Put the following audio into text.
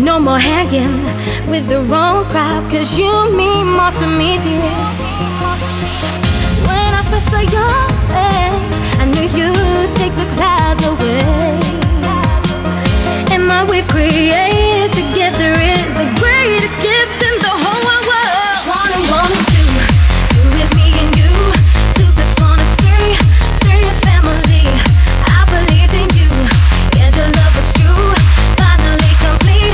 No more hanging with the wrong crowd, 'cause you mean more to me, dear. When I first saw your face, I knew you